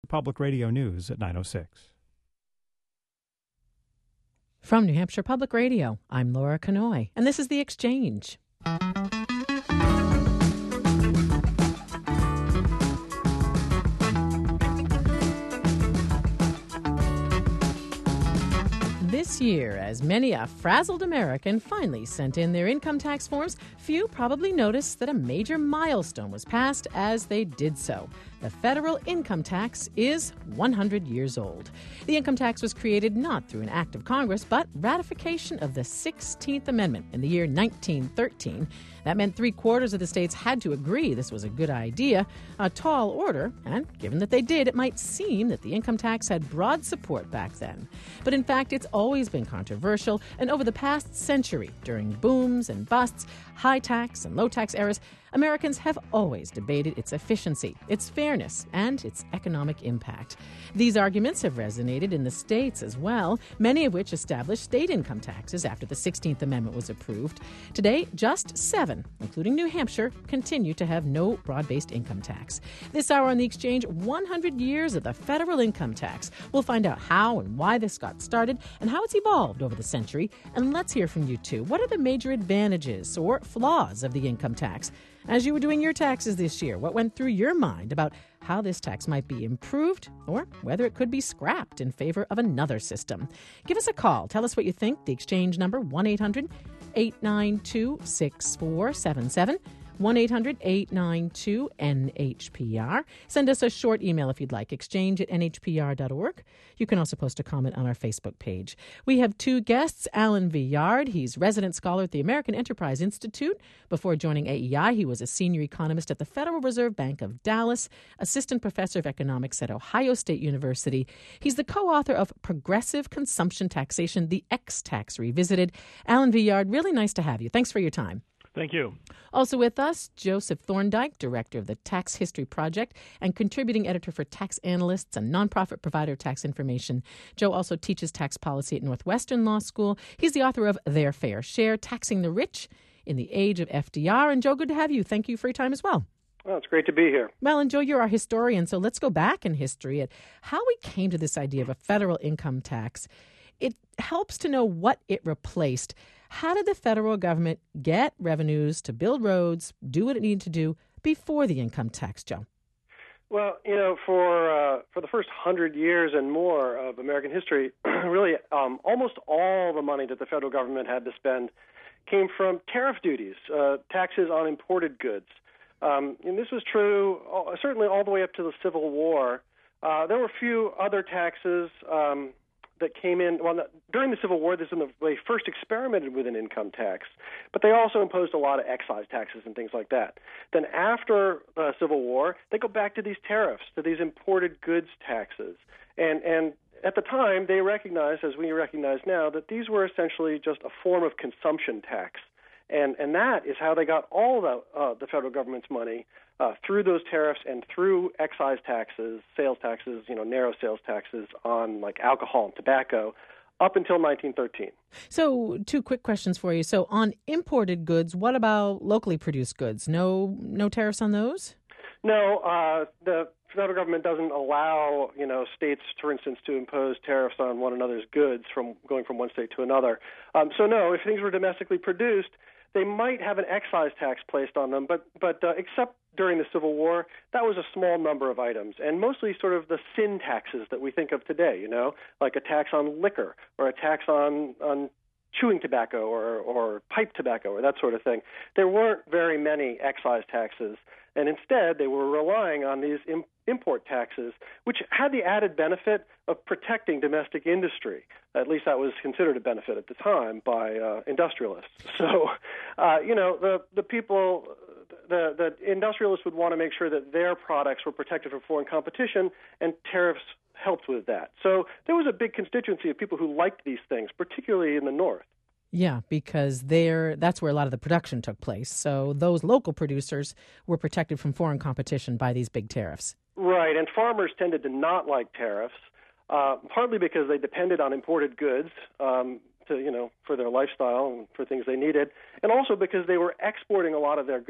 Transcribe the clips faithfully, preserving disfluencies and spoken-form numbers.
Public Radio News at nine oh six. From New Hampshire Public Radio, I'm Laura Kanoy, and this is The Exchange. This year, as many a frazzled American finally sent in their income tax forms, few probably noticed that a major milestone was passed as they did so. The federal income tax is one hundred years old. The income tax was created not through an act of Congress, but ratification of the sixteenth Amendment in the year nineteen thirteen. That meant three quarters of the states had to agree this was a good idea, a tall order, and given that they did, it might seem that the income tax had broad support back then. But in fact, it's always been controversial, and over the past century, during booms and busts, high tax and low tax eras, Americans have always debated its efficiency, its fairness, and its economic impact. These arguments have resonated in the states as well, many of which established state income taxes after the sixteenth Amendment was approved. Today, just seven, including New Hampshire, continue to have no broad-based income tax. This hour on The Exchange, one hundred years of the federal income tax. We'll find out how and why this got started and how it's evolved over the century. And let's hear from you, too. What are the major advantages or flaws of the income tax? As you were doing your taxes this year, what went through your mind about how this tax might be improved or whether it could be scrapped in favor of another system? Give us a call. Tell us what you think. The Exchange number, one eight hundred eight nine two six four seven seven. one eight hundred eight nine two N H P R. Send us a short email if you'd like, exchange at N H P R dot org. You can also post a comment on our Facebook page. We have two guests, Alan Villard. He's resident scholar at the American Enterprise Institute. Before joining A E I, he was a senior economist at the Federal Reserve Bank of Dallas, assistant professor of economics at Ohio State University. He's the co-author of Progressive Consumption Taxation, the X-Tax Revisited. Alan Villard, really nice to have you. Thanks for your time. Thank you. Also with us, Joseph Thorndike, director of the Tax History Project and contributing editor for Tax Analysts, a nonprofit provider of tax information. Joe also teaches tax policy at Northwestern Law School. He's the author of Their Fair Share, Taxing the Rich in the Age of F D R. And Joe, good to have you. Thank you for your time as well. Well, it's great to be here. Well, and Joe, you're our historian, so let's go back in history at how we came to this idea of a federal income tax. It helps to know what it replaced. How did the federal government get revenues to build roads, do what it needed to do before the income tax, Joe? Well, you know, for uh, for the first hundred years and more of American history, really um, almost all the money that the federal government had to spend came from tariff duties, uh, taxes on imported goods. Um, and this was true uh, certainly all the way up to the Civil War. Uh, there were a few other taxes um that came in, well, during the Civil War, this is when they first experimented with an income tax, but they also imposed a lot of excise taxes and things like that. Then after the Civil War, they go back to these tariffs, to these imported goods taxes. And, and at the time, they recognized, as we recognize now, that these were essentially just a form of consumption tax. And, and that is how they got all the, uh, the federal government's money uh, through those tariffs and through excise taxes, sales taxes, you know, narrow sales taxes on like alcohol and tobacco up until nineteen thirteen. So two quick questions for you. So on imported goods, what about locally produced goods? No, no tariffs on those? No, uh, the federal government doesn't allow, you know, states, for instance, to impose tariffs on one another's goods from going from one state to another. Um, so no, if things were domestically produced, they might have an excise tax placed on them, but but uh, except during the Civil War, that was a small number of items, and mostly sort of the sin taxes that we think of today, you know, like a tax on liquor or a tax on, on chewing tobacco or, or pipe tobacco or that sort of thing. There weren't very many excise taxes, and instead they were relying on these im- import taxes, which had the added benefit of protecting domestic industry. At least that was considered a benefit at the time by uh, industrialists. So, uh, you know, the, the people, the, the industrialists would want to make sure that their products were protected from foreign competition, and tariffs helped with that. So there was a big constituency of people who liked these things, particularly in the North. Yeah, because there that's where a lot of the production took place. So those local producers were protected from foreign competition by these big tariffs. Right, and farmers tended to not like tariffs, uh, partly because they depended on imported goods um, to, you know, for their lifestyle and for things they needed, and also because they were exporting a lot of their goods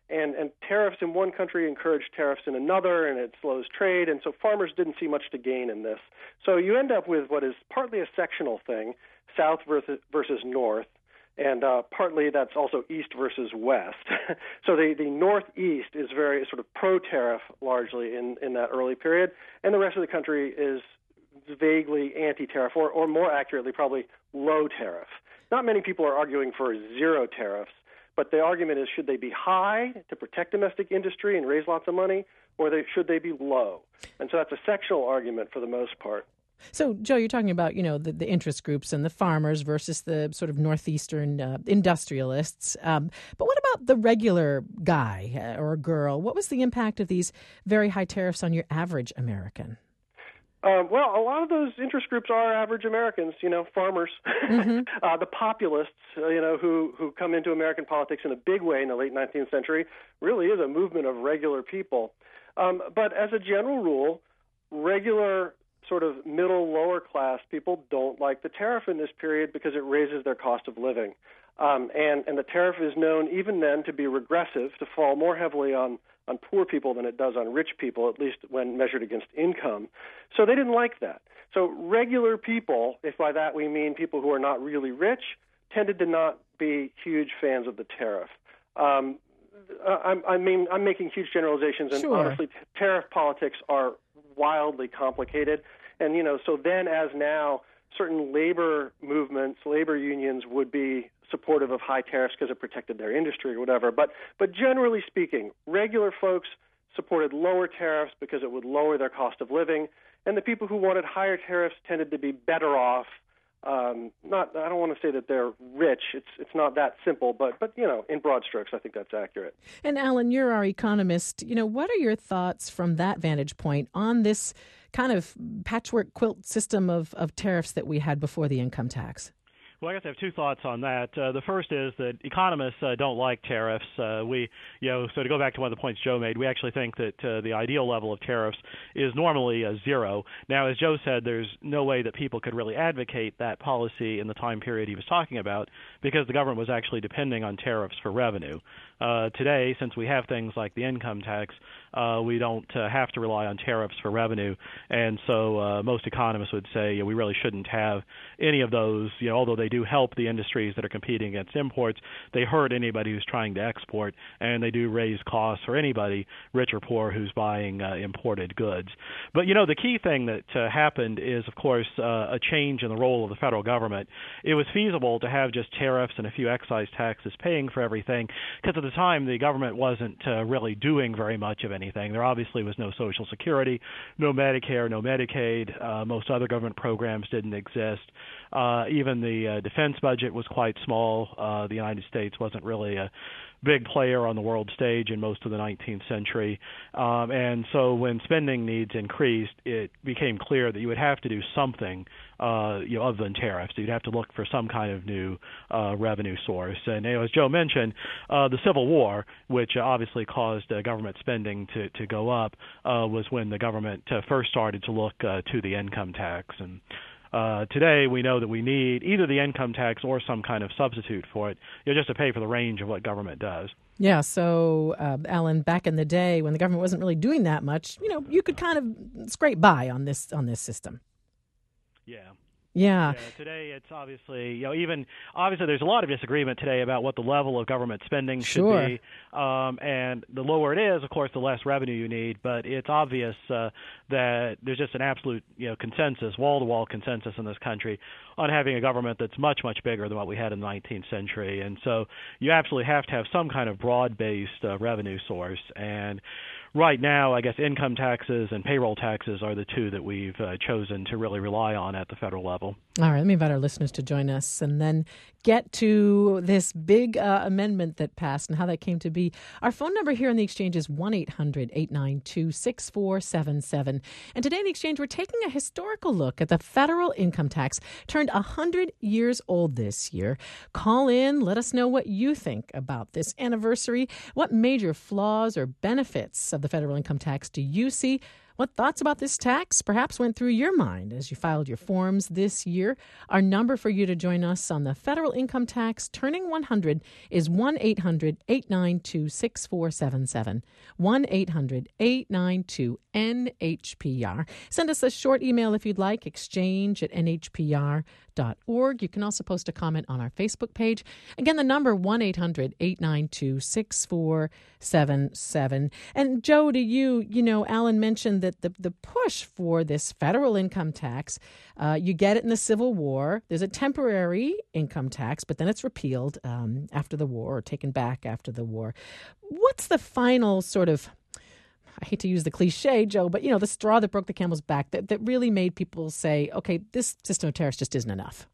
And, and tariffs in one country encourage tariffs in another, and it slows trade. And so farmers didn't see much to gain in this. So you end up with what is partly a sectional thing, south versus, versus north, and uh, partly that's also east versus west. So the, the northeast is very sort of pro-tariff largely in, in that early period, and the rest of the country is vaguely anti-tariff, or, or more accurately, probably low tariff. Not many people are arguing for zero tariffs, but the argument is, should they be high to protect domestic industry and raise lots of money, or they, should they be low? And so that's a sectional argument for the most part. So, Joe, you're talking about, you know, the, the interest groups and the farmers versus the sort of northeastern uh, industrialists. Um, but what about the regular guy or girl? What was the impact of these very high tariffs on your average American? Um, well, a lot of those interest groups are average Americans, you know, farmers, mm-hmm. uh, the populists, uh, you know, who, who come into American politics in a big way in the late nineteenth century, really is a movement of regular people. Um, but as a general rule, regular sort of middle, lower class people don't like the tariff in this period because it raises their cost of living. Um, and, and the tariff is known even then to be regressive, to fall more heavily on on poor people than it does on rich people, at least when measured against income. So they didn't like that. So regular people, if by that we mean people who are not really rich, tended to not be huge fans of the tariff. Um, I, I mean, I'm making huge generalizations, and sure. honestly, tariff politics are wildly complicated. And, you know, so then as now, certain labor movements, labor unions would be supportive of high tariffs because it protected their industry or whatever. But but generally speaking, regular folks supported lower tariffs because it would lower their cost of living, and the people who wanted higher tariffs tended to be better off. Um, not I don't want to say that they're rich. It's it's not that simple, but but you know, in broad strokes, I think that's accurate. And Alan, you're our economist. You know, what are your thoughts from that vantage point on this kind of patchwork quilt system of, of tariffs that we had before the income tax? Well, I guess I have two thoughts on that. Uh, the first is that economists uh, don't like tariffs. Uh, we, you know, so to go back to one of the points Joe made, we actually think that uh, the ideal level of tariffs is normally uh, zero. Now, as Joe said, there's no way that people could really advocate that policy in the time period he was talking about because the government was actually depending on tariffs for revenue. Uh, today, since we have things like the income tax, uh, we don't uh, have to rely on tariffs for revenue, and so uh, most economists would say you know, we really shouldn't have any of those. You know, although they do help the industries that are competing against imports, they hurt anybody who's trying to export, and they do raise costs for anybody, rich or poor, who's buying uh, imported goods. But you know, the key thing that uh, happened is, of course, uh, a change in the role of the federal government. It was feasible to have just tariffs and a few excise taxes paying for everything, because at the time the government wasn't uh, really doing very much of anything. There obviously was no Social Security, no Medicare, no Medicaid. Uh, most other government programs didn't exist. Uh, even the uh, defense budget was quite small. Uh, the United States wasn't really a big player on the world stage in most of the nineteenth century. Um, and so when spending needs increased, it became clear that you would have to do something uh, you know, other than tariffs. You'd have to look for some kind of new uh, revenue source. And you know, as Joe mentioned, uh, the Civil War, which obviously caused uh, government spending to, to go up, uh, was when the government uh, first started to look uh, to the income tax. And Uh, today, we know that we need either the income tax or some kind of substitute for it, you know, just to pay for the range of what government does. Yeah, so, uh, Alan, back in the day when the government wasn't really doing that much, you know, you could kind of scrape by on this on this system. Yeah. Yeah. yeah. Today, it's obviously, you know, even obviously there's a lot of disagreement today about what the level of government spending should sure. be. Um, and the lower it is, of course, the less revenue you need. But it's obvious uh, that there's just an absolute, you know, consensus, wall-to-wall consensus in this country on having a government that's much, much bigger than what we had in the nineteenth century. And so you absolutely have to have some kind of broad-based uh, revenue source. And right now, I guess income taxes and payroll taxes are the two that we've uh, chosen to really rely on at the federal level. All right, let me invite our listeners to join us and then get to this big uh, amendment that passed and how that came to be. Our phone number here in the Exchange is one eight hundred eight nine two six four seven seven. And today in the Exchange, we're taking a historical look at the federal income tax, turned one hundred years old this year. Call in, let us know what you think about this anniversary. What major flaws or benefits of the federal income tax do you see? What thoughts about this tax perhaps went through your mind as you filed your forms this year? Our number for you to join us on the federal income tax turning one hundred is one eight hundred eight nine two six four seven seven. one eight hundred eight nine two N H P R. Send us a short email if you'd like, exchange at N H P R dot org. You can also post a comment on our Facebook page. Again, the number one eight hundred eight nine two six four seven seven. And Joe, to you, you know, Alan mentioned that the, the push for this federal income tax, uh, you get it in the Civil War. There's a temporary income tax, but then it's repealed um, after the war or taken back after the war. What's the final sort of, I hate to use the cliche, Joe, but, you know, the straw that broke the camel's back that, that really made people say, okay, this system of tariffs just isn't enough?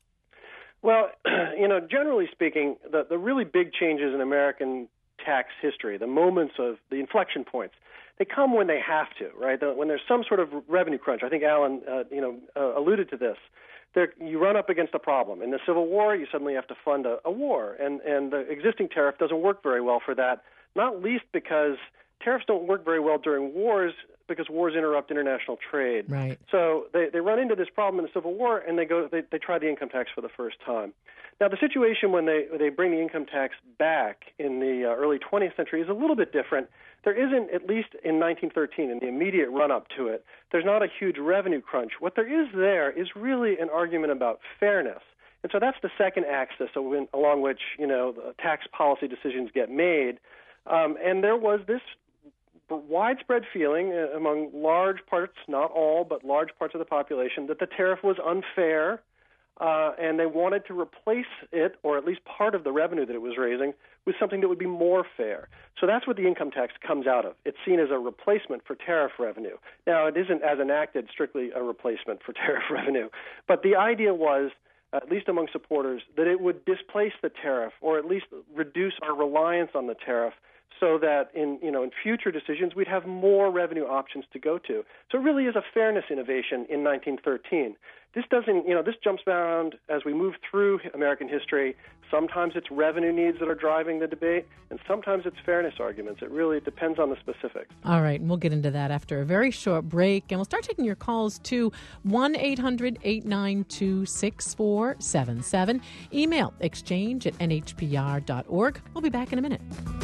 Well, you know, generally speaking, the, the really big changes in American tax history, the moments of the inflection points, they come when they have to, right? The, when there's some sort of revenue crunch. I think Alan, uh, you know, uh, alluded to this. There, you run up against a problem. In the Civil War, you suddenly have to fund a, a war, and, and the existing tariff doesn't work very well for that, not least because tariffs don't work very well during wars because wars interrupt international trade. Right. So they, they run into this problem in the Civil War, and they go they, they try the income tax for the first time. Now, the situation when they they bring the income tax back in the uh, early twentieth century is a little bit different. There isn't, at least in nineteen thirteen, in the immediate run-up to it, there's not a huge revenue crunch. What there is there is really an argument about fairness. And so that's the second axis along which, you know, the tax policy decisions get made. Um, and there was this widespread feeling among large parts, not all, but large parts of the population, that the tariff was unfair, uh, and they wanted to replace it, or at least part of the revenue that it was raising, with something that would be more fair. So that's what the income tax comes out of. It's seen as a replacement for tariff revenue. Now, it isn't, as enacted, strictly a replacement for tariff revenue, but the idea was, at least among supporters, that it would displace the tariff, or at least reduce our reliance on the tariff, so that in you know in future decisions we'd have more revenue options to go to. So it really is a fairness innovation in nineteen thirteen. This doesn't you know this jumps around as we move through American history. Sometimes it's revenue needs that are driving the debate, and sometimes it's fairness arguments. It really depends on the specifics. All right, and we'll get into that after a very short break, and we'll start taking your calls to one eight hundred eight nine two six four seven seven. Email exchange at N H P R dot org. We'll be back in a minute.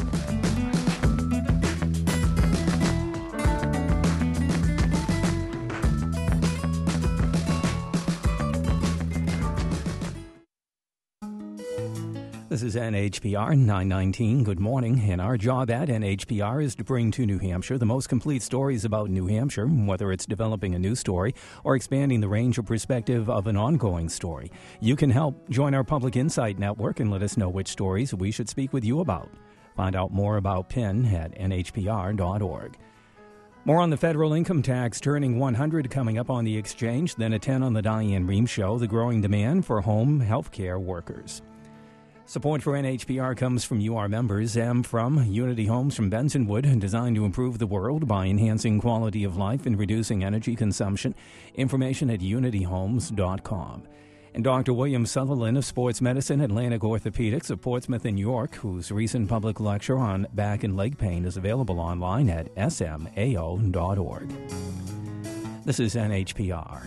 This is N H P R nine nineteen. Good morning. And our job at N H P R is to bring to New Hampshire the most complete stories about New Hampshire, whether it's developing a new story or expanding the range of perspective of an ongoing story. You can help join our Public Insight Network and let us know which stories we should speak with you about. Find out more about P I N at N H P R dot org. More on the federal income tax turning one hundred coming up on the Exchange, then at ten on the Diane Rehm Show, the growing demand for home health care workers. Support for N H P R comes from you, our members, and from Unity Homes from Bensonwood, designed to improve the world by enhancing quality of life and reducing energy consumption. Information at unity homes dot com. And Doctor William Sutherland of Sports Medicine, Atlantic Orthopedics of Portsmouth and York, whose recent public lecture on back and leg pain is available online at S M A O dot org. This is N H P R.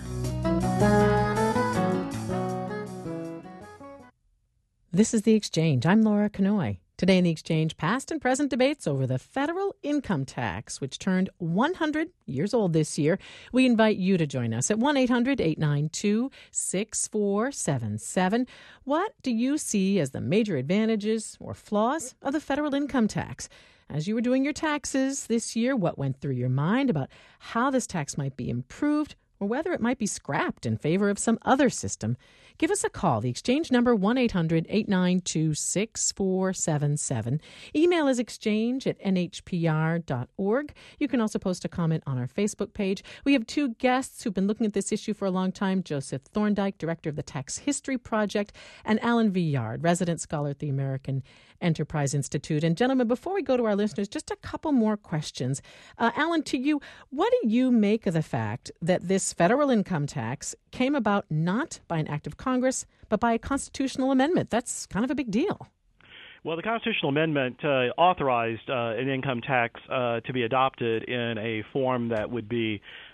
This is The Exchange. I'm Laura Kanoy. Today in The Exchange, past and present debates over the federal income tax, which turned one hundred years old this year. We invite you to join us at one eight hundred eight nine two six four seven seven. What do you see as the major advantages or flaws of the federal income tax? As you were doing your taxes this year, what went through your mind about how this tax might be improved or whether it might be scrapped in favor of some other system? Give us a call. The Exchange number, one eight hundred eight nine two six four seven seven. Email is exchange at N H P R dot org. You can also post a comment on our Facebook page. We have two guests who've been looking at this issue for a long time, Joseph Thorndike, director of the Tax History Project, and Alan Villard, resident scholar at the American Enterprise Institute. And gentlemen, before we go to our listeners, just a couple more questions. Uh, Alan, to you, what do you make of the fact that this federal income tax came about not by an act of Congress, but by a constitutional amendment? That's kind of a big deal. Well, the constitutional amendment uh, authorized uh, an income tax uh, to be adopted in a form that would be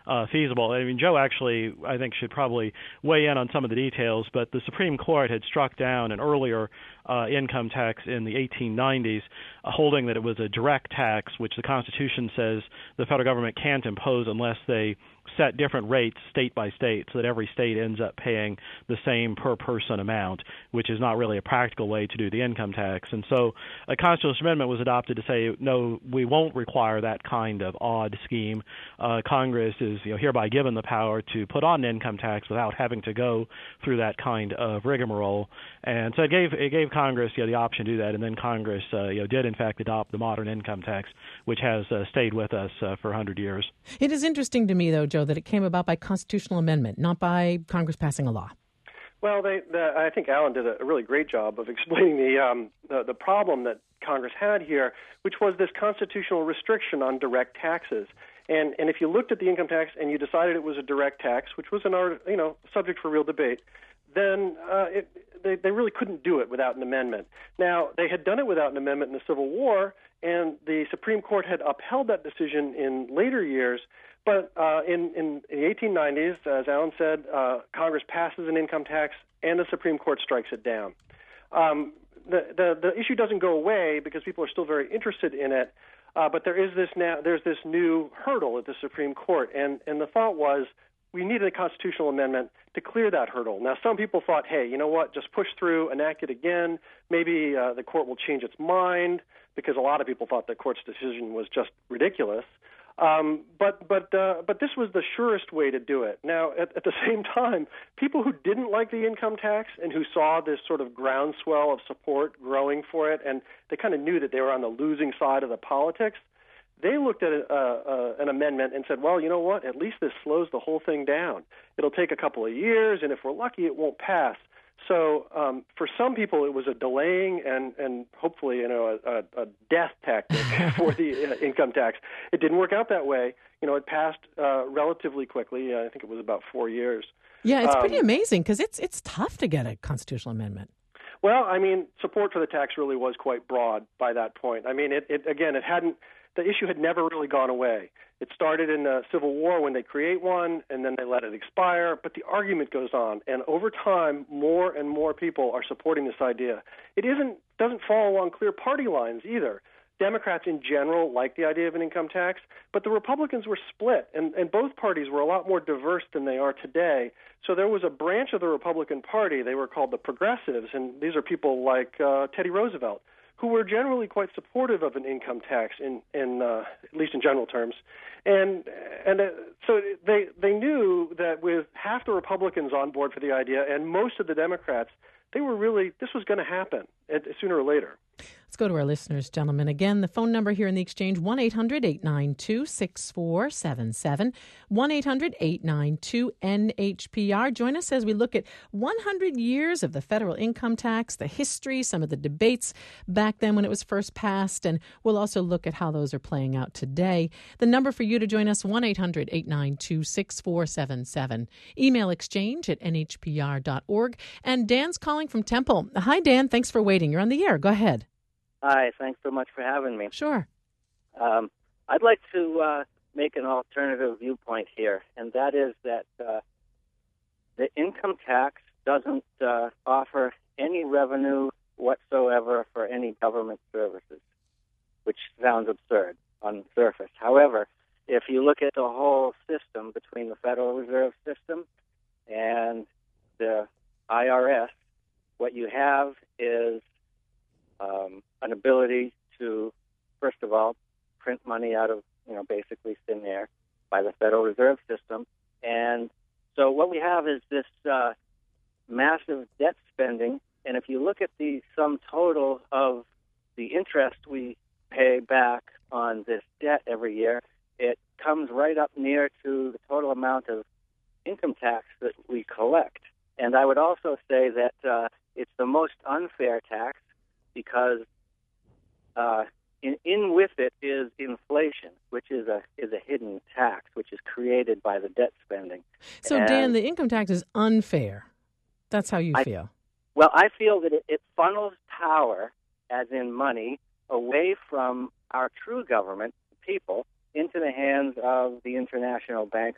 uh, feasible. I mean, Joe actually, I think, should probably weigh in on some of the details, but the Supreme Court had struck down an earlier uh, income tax in the eighteen nineties, uh, holding that it was a direct tax, which the Constitution says the federal government can't impose unless they set different rates state by state, so that every state ends up paying the same per person amount, which is not really a practical way to do the income tax. And so a constitutional amendment was adopted to say, no, we won't require that kind of odd scheme. Uh, Congress is you know, hereby given the power to put on an income tax without having to go through that kind of rigmarole. And so it gave it gave Congress you know, the option to do that, and then Congress uh, you know, did in fact adopt the modern income tax, which has uh, stayed with us uh, for one hundred years. It is interesting to me, though, Joe, that it came about by constitutional amendment, not by Congress passing a law. Well, they, the, I think Alan did a really great job of explaining the, um, the the problem that Congress had here, which was this constitutional restriction on direct taxes. And and if you looked at the income tax and you decided it was a direct tax, which was an art, you know subject for real debate, then uh, it, they they really couldn't do it without an amendment. Now, they had done it without an amendment in the Civil War, and the Supreme Court had upheld that decision in later years. But uh, in, in, in the eighteen nineties, as Alan said, uh, Congress passes an income tax, and the Supreme Court strikes it down. Um, the, the the issue doesn't go away because people are still very interested in it. Uh, but there is this now there's this new hurdle at the Supreme Court, and and the thought was we needed a constitutional amendment to clear that hurdle. Now, some people thought, hey, you know what, just push through, enact it again. Maybe uh, the court will change its mind, because a lot of people thought the court's decision was just ridiculous. Um, but but uh, but this was the surest way to do it. Now, at, at the same time, people who didn't like the income tax and who saw this sort of groundswell of support growing for it, and they kind of knew that they were on the losing side of the politics, they looked at a, uh, an amendment and said, well, you know what, at least this slows the whole thing down. It'll take a couple of years, and if we're lucky, it won't pass. So um, for some people, it was a delaying and, and hopefully, you know, a, a death tactic for the uh, income tax. It didn't work out that way. You know, it passed uh, relatively quickly. I think it was about four years. Yeah, it's um, pretty amazing because it's it's tough to get a constitutional amendment. Well, I mean, support for the tax really was quite broad by that point. I mean, it, it again, it hadn't. The issue had never really gone away. It started in the Civil War when they create one, and then they let it expire, but the argument goes on, and over time, more and more people are supporting this idea. It isn't doesn't fall along clear party lines either. Democrats in general like the idea of an income tax, but the Republicans were split, and, and both parties were a lot more diverse than they are today. So there was a branch of the Republican Party, they were called the Progressives, and these are people like uh, Teddy Roosevelt, who were generally quite supportive of an income tax, in, in uh, at least in general terms, and and uh, so they they knew that with half the Republicans on board for the idea and most of the Democrats, they were really this was going to happen at, sooner or later. Let's go to our listeners, gentlemen. Again, the phone number here in the exchange, one eight hundred eight nine two six four seven seven, one eight hundred eight nine two N H P R. Join us as we look at one hundred years of the federal income tax, the history, some of the debates back then when it was first passed, and we'll also look at how those are playing out today. The number for you to join us, one eight hundred eight nine two six four seven seven. Email exchange at N H P R dot org. And Dan's calling from Temple. Hi, Dan. Thanks for waiting. You're on the air. Go ahead. Hi, thanks so much for having me. Sure. Um, I'd like to uh, make an alternative viewpoint here, and that is that uh, the income tax doesn't uh, offer any revenue whatsoever for any government services, which sounds absurd on the surface. However, if you look at the whole system between the Federal Reserve System and the I R S, what you have is Um, an ability to, first of all, print money out of, you know, basically thin air by the Federal Reserve System. And so what we have is this uh, massive debt spending. And if you look at the sum total of the interest we pay back on this debt every year, it comes right up near to the total amount of income tax that we collect. And I would also say that uh, it's the most unfair tax, because uh, in, in with it is inflation, which is a is a hidden tax, which is created by the debt spending. So, and Dan, the income tax is unfair. That's how you I, feel. Well, I feel that it, it funnels power, as in money, away from our true government, the people, into the hands of the international bankers.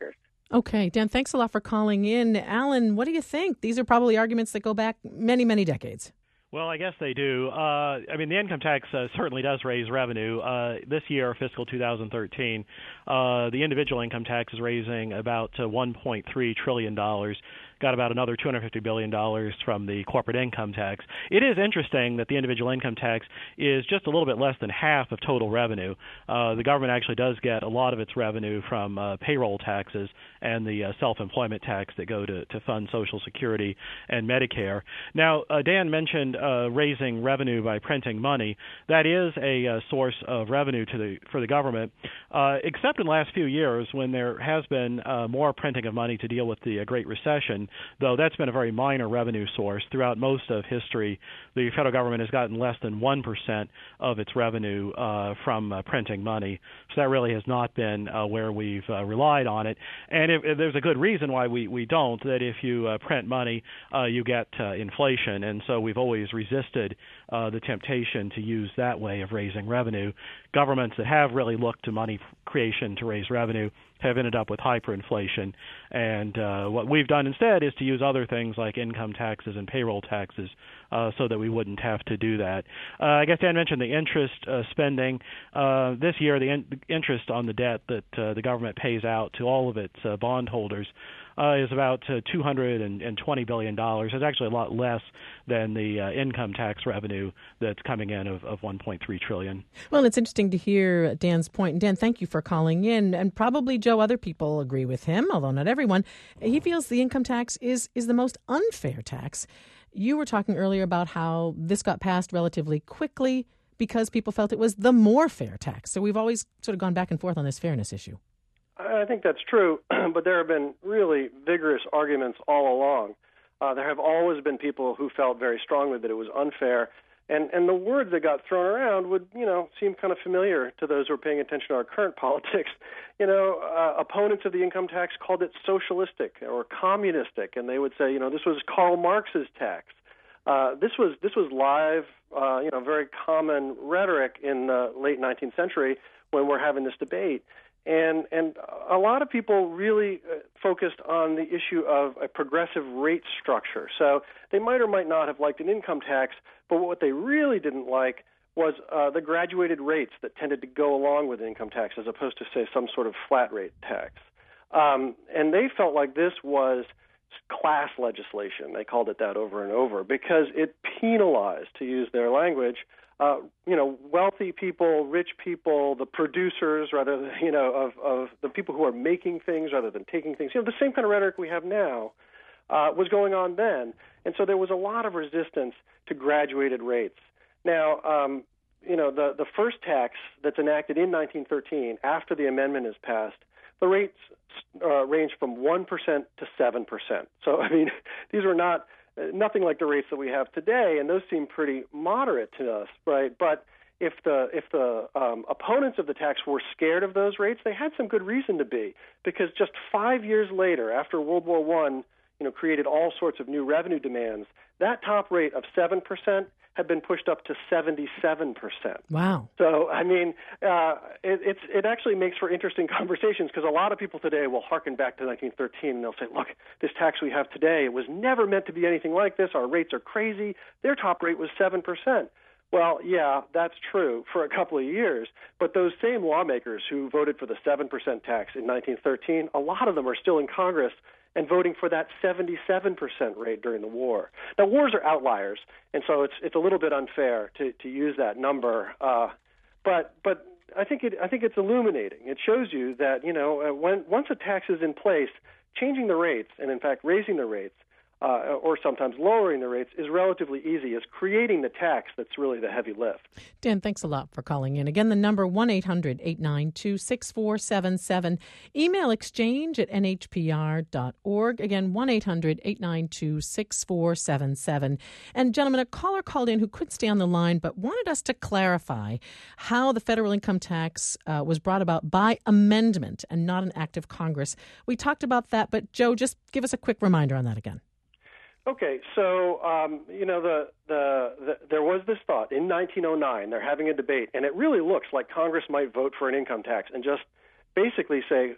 Okay, Dan, thanks a lot for calling in. Alan, what do you think? These are probably arguments that go back many, many decades. Well, I guess they do. Uh, I mean, the income tax uh, certainly does raise revenue. Uh, this year, fiscal two thousand thirteen, uh, the individual income tax is raising about uh, one point three trillion dollars. Got about another two hundred fifty billion dollars from the corporate income tax. It is interesting that the individual income tax is just a little bit less than half of total revenue. Uh, the government actually does get a lot of its revenue from uh, payroll taxes and the uh, self-employment tax that go to, to fund Social Security and Medicare. Now, uh, Dan mentioned uh, raising revenue by printing money. That is a uh, source of revenue to the for the government, uh, except in the last few years when there has been uh, more printing of money to deal with the uh, Great Recession. Though that's been a very minor revenue source. Throughout most of history, the federal government has gotten less than one percent of its revenue uh, from uh, printing money. So that really has not been uh, where we've uh, relied on it. And if, if there's a good reason why we, we don't, that if you uh, print money, uh, you get uh, inflation. And so we've always resisted uh, the temptation to use that way of raising revenue. Governments that have really looked to money creation to raise revenue have ended up with hyperinflation. And uh, what we've done instead is to use other things like income taxes and payroll taxes uh, so that we wouldn't have to do that. Uh, I guess Dan mentioned the interest uh, spending. Uh, this year, the, in- the interest on the debt that uh, the government pays out to all of its uh, bondholders Uh, is about uh, two hundred twenty billion dollars. It's actually a lot less than the uh, income tax revenue that's coming in of, of one point three trillion dollars. Well, it's interesting to hear Dan's point. And Dan, thank you for calling in. And probably, Joe, other people agree with him, although not everyone. He feels the income tax is, is the most unfair tax. You were talking earlier about how this got passed relatively quickly because people felt it was the more fair tax. So we've always sort of gone back and forth on this fairness issue. I think that's true, but there have been really vigorous arguments all along. Uh, there have always been people who felt very strongly that it was unfair, and, and the words that got thrown around would, you know, seem kind of familiar to those who are paying attention to our current politics. You know, uh, opponents of the income tax called it socialistic or communistic, and they would say, you know, this was Karl Marx's tax. Uh, this was this was live, uh, you know, very common rhetoric in the late nineteenth century when we're having this debate. And and a lot of people really focused on the issue of a progressive rate structure. So they might or might not have liked an income tax, but what they really didn't like was uh, the graduated rates that tended to go along with income tax as opposed to, say, some sort of flat rate tax. Um, and they felt like this was class legislation. They called it that over and over because it penalized, to use their language, Uh, you know, wealthy people, rich people, the producers, rather than, you know, of, of the people who are making things rather than taking things. You know, the same kind of rhetoric we have now uh, was going on then. And so there was a lot of resistance to graduated rates. Now, um, you know, the, the first tax that's enacted in nineteen thirteen, after the amendment is passed, the rates uh, range from one percent to seven percent. So, I mean, these were not nothing like the rates that we have today, and those seem pretty moderate to us, right? But if the if the um, opponents of the tax were scared of those rates, they had some good reason to be, because just five years later, after World War One, you know, created all sorts of new revenue demands, that top rate of seven percent had been pushed up to seventy-seven percent. Wow. So, I mean, uh, it, it's, it actually makes for interesting conversations because a lot of people today will harken back to nineteen thirteen and they'll say, look, this tax we have today, it was never meant to be anything like this. Our rates are crazy. Their top rate was seven percent. Well, yeah, that's true for a couple of years. But those same lawmakers who voted for the seven percent tax in nineteen thirteen, a lot of them are still in Congress and voting for that seventy-seven percent rate during the war. Now, wars are outliers, and so it's it's a little bit unfair to, to use that number. Uh, but but I think it I think it's illuminating. It shows you that, you know, uh, when once a tax is in place, changing the rates and in fact raising the rates uh, or sometimes lowering the rates is relatively easy. It's creating the tax that's really the heavy lift. Dan, thanks a lot for calling in. Again, the number one eight hundred eight nine two six four seven seven. Email exchange at n h p r dot org. Again, one eight hundred eight nine two six four seven seven. And gentlemen, a caller called in who couldn't stay on the line but wanted us to clarify how the federal income tax uh, was brought about by amendment and not an act of Congress. We talked about that, but Joe, just give us a quick reminder on that again. Okay, so um, you know the, the the there was this thought in nineteen oh nine. They're having a debate, and it really looks like Congress might vote for an income tax and just basically say,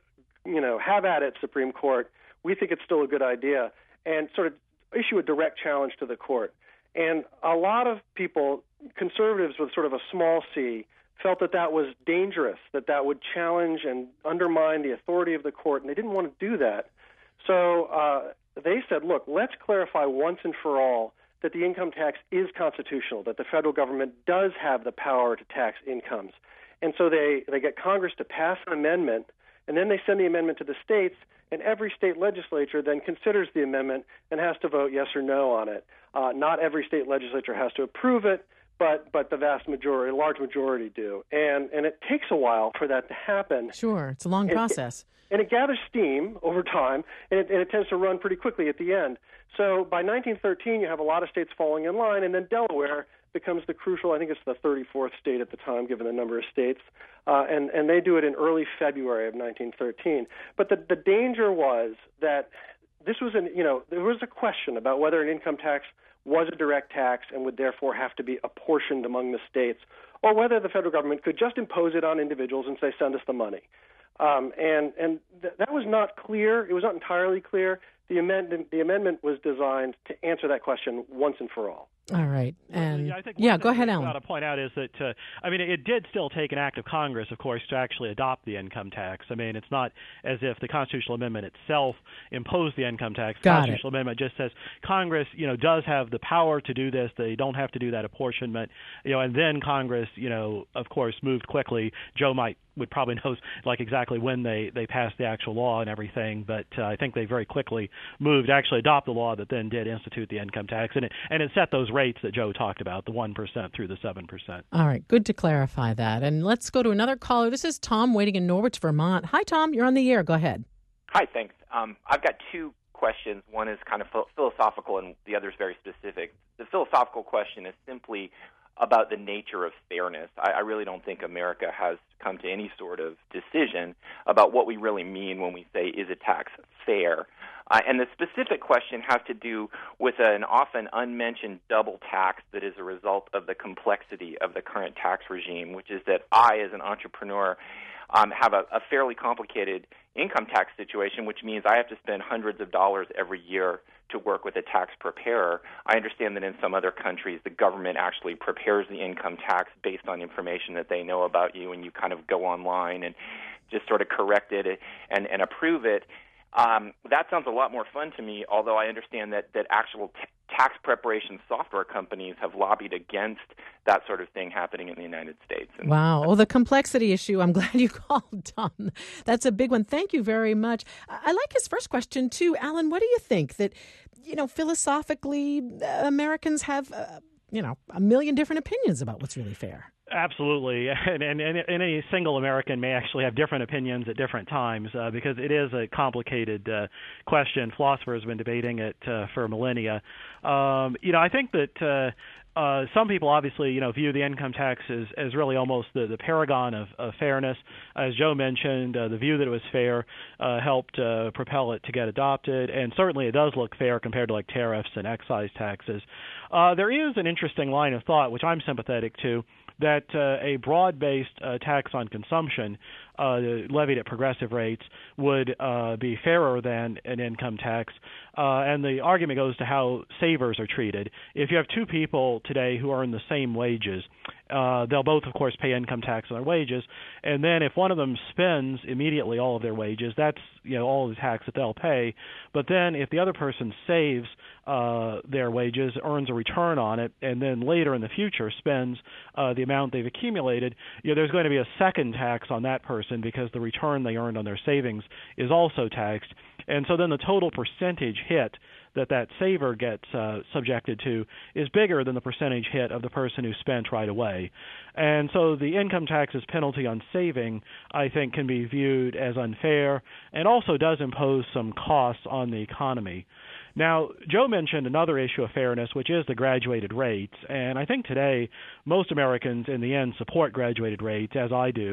you know, have at it, Supreme Court. We think it's still a good idea, and sort of issue a direct challenge to the court. And a lot of people, conservatives with sort of a small c, felt that that was dangerous, that that would challenge and undermine the authority of the court, and they didn't want to do that. So uh, they said, look, let's clarify once and for all that the income tax is constitutional, that the federal government does have the power to tax incomes. And so they, they get Congress to pass an amendment, and then they send the amendment to the states, and every state legislature then considers the amendment and has to vote yes or no on it. Uh, not every state legislature has to approve it, but but the vast majority, a large majority do. And and it takes a while for that to happen. Sure, it's a long process. It, and it gathers steam over time, and it, and it tends to run pretty quickly at the end. So by nineteen thirteen, you have a lot of states falling in line, and then Delaware becomes the crucial, I think it's the thirty-fourth state at the time, given the number of states, uh, and, and they do it in early February of nineteen thirteen. But the, the danger was that this was, an, you know, there was a question about whether an income tax was a direct tax and would therefore have to be apportioned among the states, or whether the federal government could just impose it on individuals and say, send us the money. Um, and and th- that was not clear. It was not entirely clear. The amendment, the amendment was designed to answer that question once and for all. All right. And yeah, I think yeah go ahead, Alan. What I want to point out is that, uh, I mean, it did still take an act of Congress, of course, to actually adopt the income tax. I mean, it's not as if the constitutional amendment itself imposed the income tax. The Got constitutional it. amendment just says Congress, you know, does have the power to do this. They don't have to do that apportionment, you know, and then Congress, you know, of course, moved quickly. Joe might would probably know like exactly when they, they passed the actual law and everything, but uh, I think they very quickly moved to actually adopt the law that then did institute the income tax, and it and it set those rates that Joe talked about, the one percent through the seven percent. All right, good to clarify that. And let's go to another caller. This is Tom waiting in Norwich, Vermont. Hi, Tom. You're on the air. Go ahead. Hi, thanks. Um, I've got two questions. One is kind of philosophical and the other is very specific. The philosophical question is simply about the nature of fairness. I, I really don't think America has come to any sort of decision about what we really mean when we say, is a tax fair? Uh, and the specific question has to do with an often unmentioned double tax that is a result of the complexity of the current tax regime, which is that I, as an entrepreneur, um, have a, a fairly complicated income tax situation, which means I have to spend hundreds of dollars every year to work with a tax preparer. I understand that in some other countries, the government actually prepares the income tax based on information that they know about you, and you kind of go online and just sort of correct it and, and approve it. Um, that sounds a lot more fun to me, although I understand that, that actual t- tax preparation software companies have lobbied against that sort of thing happening in the United States. And wow. Well, the complexity issue, I'm glad you called, Tom. That's a big one. Thank you very much. I like his first question, too. Alan, what do you think? That, you know, philosophically, uh, Americans have, uh, you know, a million different opinions about what's really fair. Absolutely, and, and, and any single American may actually have different opinions at different times uh, because it is a complicated uh, question. Philosophers have been debating it uh, for millennia. Um, you know, I think that uh, uh, some people obviously, you know, view the income tax as, as really almost the, the paragon of, of fairness. As Joe mentioned, uh, the view that it was fair uh, helped uh, propel it to get adopted, and certainly it does look fair compared to like tariffs and excise taxes. Uh, there is an interesting line of thought, which I'm sympathetic to, that uh, a broad-based uh, tax on consumption uh, levied at progressive rates would uh, be fairer than an income tax. Uh, and the argument goes to how savers are treated. If you have two people today who earn the same wages, uh, they'll both, of course, pay income tax on their wages. And then if one of them spends immediately all of their wages, that's, you know, all the tax that they'll pay. But then if the other person saves uh, their wages, earns a return on it, and then later in the future spends uh, the amount they've accumulated, you know, there's going to be a second tax on that person because the return they earned on their savings is also taxed. And so then the total percentage hit that that saver gets uh, subjected to is bigger than the percentage hit of the person who spent right away. And so the income tax's penalty on saving, I think, can be viewed as unfair and also does impose some costs on the economy. Now, Joe mentioned another issue of fairness, which is the graduated rates. And I think today most Americans in the end support graduated rates, as I do.